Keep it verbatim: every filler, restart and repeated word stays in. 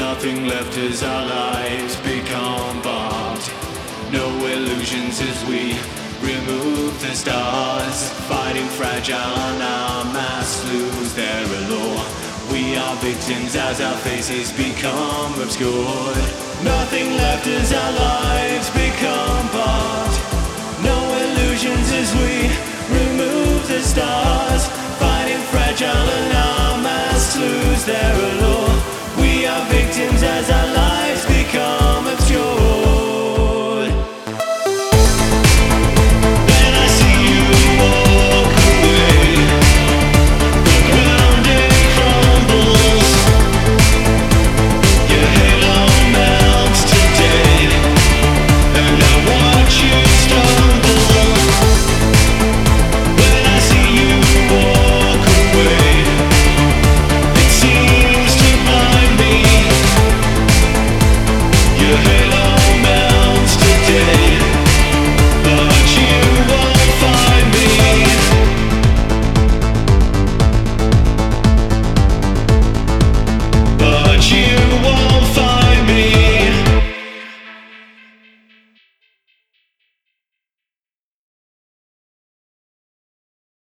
nothing left as our lives become barbed. No illusions as we remove the stars. Fighting fragile and our masks lose their allure. We are victims as our faces become obscured. Nothing left as our lives become barbed. No illusions as we remove the stars. Fighting fragile and our masks lose their allure. We are victims as our lives